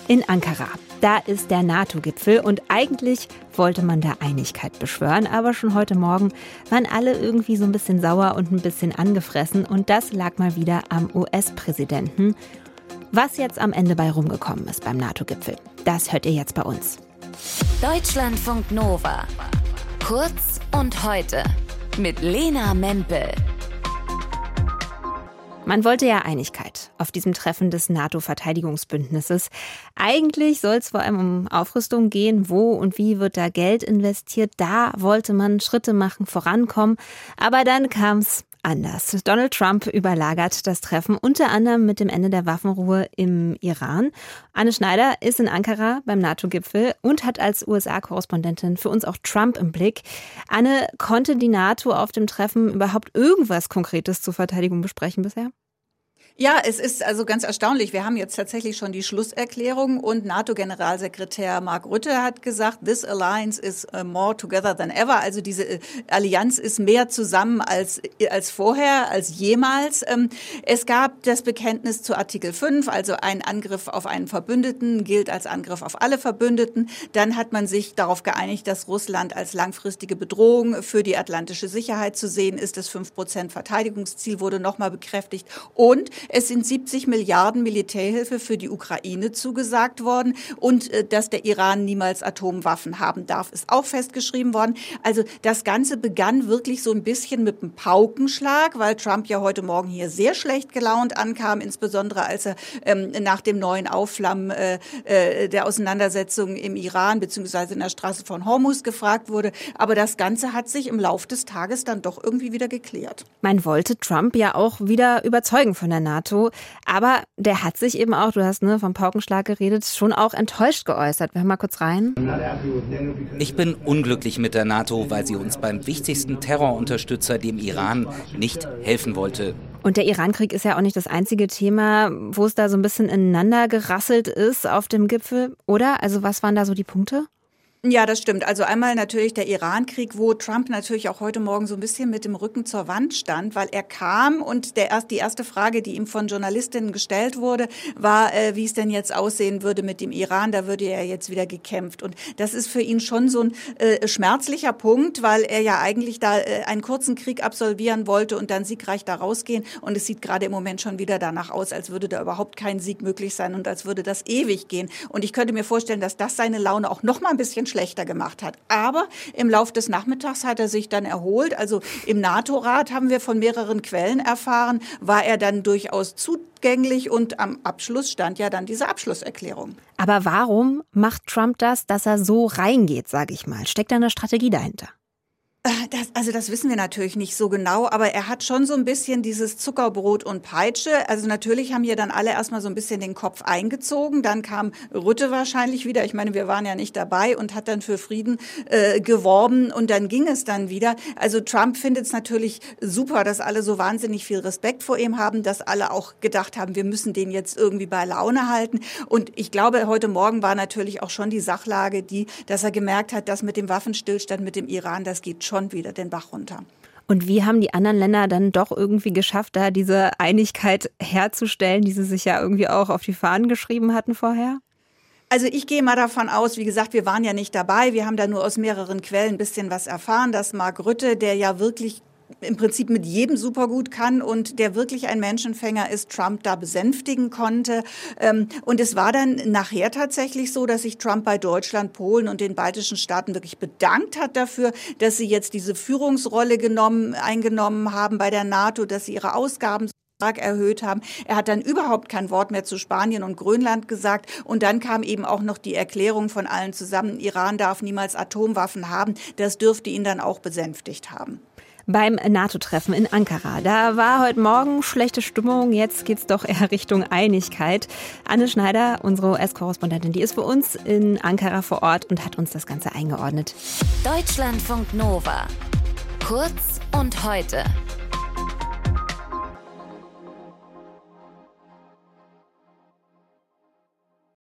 In Ankara, da ist der NATO-Gipfel und eigentlich wollte man da Einigkeit beschwören, aber schon heute Morgen waren alle irgendwie so ein bisschen sauer und ein bisschen angefressen und das lag mal wieder am US-Präsidenten. Was jetzt am Ende bei rumgekommen ist beim NATO-Gipfel, das hört ihr jetzt bei uns. Deutschlandfunk Nova. Kurz und heute mit Lena Mempel. Man wollte ja Einigkeit auf diesem Treffen des NATO-Verteidigungsbündnisses. Eigentlich soll es vor allem um Aufrüstung gehen. Wo und wie wird da Geld investiert? Da wollte man Schritte machen, vorankommen. Aber dann kam es anders. Donald Trump überlagert das Treffen, unter anderem mit dem Ende der Waffenruhe im Iran. Anne Schneider ist in Ankara beim NATO-Gipfel und hat als USA-Korrespondentin für uns auch Trump im Blick. Anne, konnte die NATO auf dem Treffen überhaupt irgendwas Konkretes zur Verteidigung besprechen bisher? Ja, es ist also ganz erstaunlich. Wir haben jetzt tatsächlich schon die Schlusserklärung und NATO-Generalsekretär Mark Rutte hat gesagt, this alliance is more together than ever. Also diese Allianz ist mehr zusammen als vorher, als jemals. Es gab das Bekenntnis zu Artikel 5, also ein Angriff auf einen Verbündeten gilt als Angriff auf alle Verbündeten. Dann hat man sich darauf geeinigt, dass Russland als langfristige Bedrohung für die atlantische Sicherheit zu sehen ist. Das 5% Verteidigungsziel wurde nochmal bekräftigt und es sind 70 Milliarden Militärhilfe für die Ukraine zugesagt worden und dass der Iran niemals Atomwaffen haben darf, ist auch festgeschrieben worden. Also das Ganze begann wirklich so ein bisschen mit einem Paukenschlag, weil Trump ja heute Morgen hier sehr schlecht gelaunt ankam, insbesondere als er nach dem neuen Aufflammen der Auseinandersetzung im Iran bzw. in der Straße von Hormuz gefragt wurde. Aber das Ganze hat sich im Laufe des Tages dann doch irgendwie wieder geklärt. Man wollte Trump ja auch wieder überzeugen von der NATO. Aber der hat sich eben auch, du hast vom Paukenschlag geredet, schon auch enttäuscht geäußert. Wir hören mal kurz rein. Ich bin unglücklich mit der NATO, weil sie uns beim wichtigsten Terrorunterstützer, dem Iran, nicht helfen wollte. Und der Iran-Krieg ist ja auch nicht das einzige Thema, wo es da so ein bisschen ineinander gerasselt ist auf dem Gipfel, oder? Also was waren da so die Punkte? Ja, das stimmt. Also einmal natürlich der Iran-Krieg, wo Trump natürlich auch heute Morgen so ein bisschen mit dem Rücken zur Wand stand, weil er kam und die erste Frage, die ihm von Journalistinnen gestellt wurde, war, wie es denn jetzt aussehen würde mit dem Iran. Da würde er jetzt wieder gekämpft. Und das ist für ihn schon so ein schmerzlicher Punkt, weil er ja eigentlich da einen kurzen Krieg absolvieren wollte und dann siegreich da rausgehen. Und es sieht gerade im Moment schon wieder danach aus, als würde da überhaupt kein Sieg möglich sein und als würde das ewig gehen. Und ich könnte mir vorstellen, dass das seine Laune auch noch mal ein bisschen schlechter gemacht hat. Aber im Laufe des Nachmittags hat er sich dann erholt. Also im NATO-Rat haben wir von mehreren Quellen erfahren, war er dann durchaus zugänglich und am Abschluss stand ja dann diese Abschlusserklärung. Aber warum macht Trump das, dass er so reingeht, sage ich mal? Steckt da eine Strategie dahinter? Das wissen wir natürlich nicht so genau, aber er hat schon so ein bisschen dieses Zuckerbrot und Peitsche. Also natürlich haben hier dann alle erstmal so ein bisschen den Kopf eingezogen. Dann kam Rutte wahrscheinlich wieder. Ich meine, wir waren ja nicht dabei und hat dann für Frieden geworben und dann ging es dann wieder. Also Trump findet es natürlich super, dass alle so wahnsinnig viel Respekt vor ihm haben, dass alle auch gedacht haben, wir müssen den jetzt irgendwie bei Laune halten. Und ich glaube, heute Morgen war natürlich auch schon die Sachlage dass er gemerkt hat, dass mit dem Waffenstillstand mit dem Iran, das geht schon wieder den Bach runter. Und wie haben die anderen Länder dann doch irgendwie geschafft, da diese Einigkeit herzustellen, die sie sich ja irgendwie auch auf die Fahnen geschrieben hatten vorher? Also ich gehe mal davon aus, wie gesagt, wir waren ja nicht dabei, wir haben da nur aus mehreren Quellen ein bisschen was erfahren, dass Mark Rutte, der ja wirklich im Prinzip mit jedem super gut kann und der wirklich ein Menschenfänger ist, Trump da besänftigen konnte. Und es war dann nachher tatsächlich so, dass sich Trump bei Deutschland, Polen und den baltischen Staaten wirklich bedankt hat dafür, dass sie jetzt diese Führungsrolle eingenommen haben bei der NATO, dass sie ihre Ausgaben stark erhöht haben. Er hat dann überhaupt kein Wort mehr zu Spanien und Grönland gesagt. Und dann kam eben auch noch die Erklärung von allen zusammen, Iran darf niemals Atomwaffen haben. Das dürfte ihn dann auch besänftigt haben. Beim NATO-Treffen in Ankara, da war heute Morgen schlechte Stimmung, jetzt geht's doch eher Richtung Einigkeit. Anne Schneider, unsere US-Korrespondentin, die ist für uns in Ankara vor Ort und hat uns das Ganze eingeordnet. Deutschlandfunk Nova. Kurz und heute.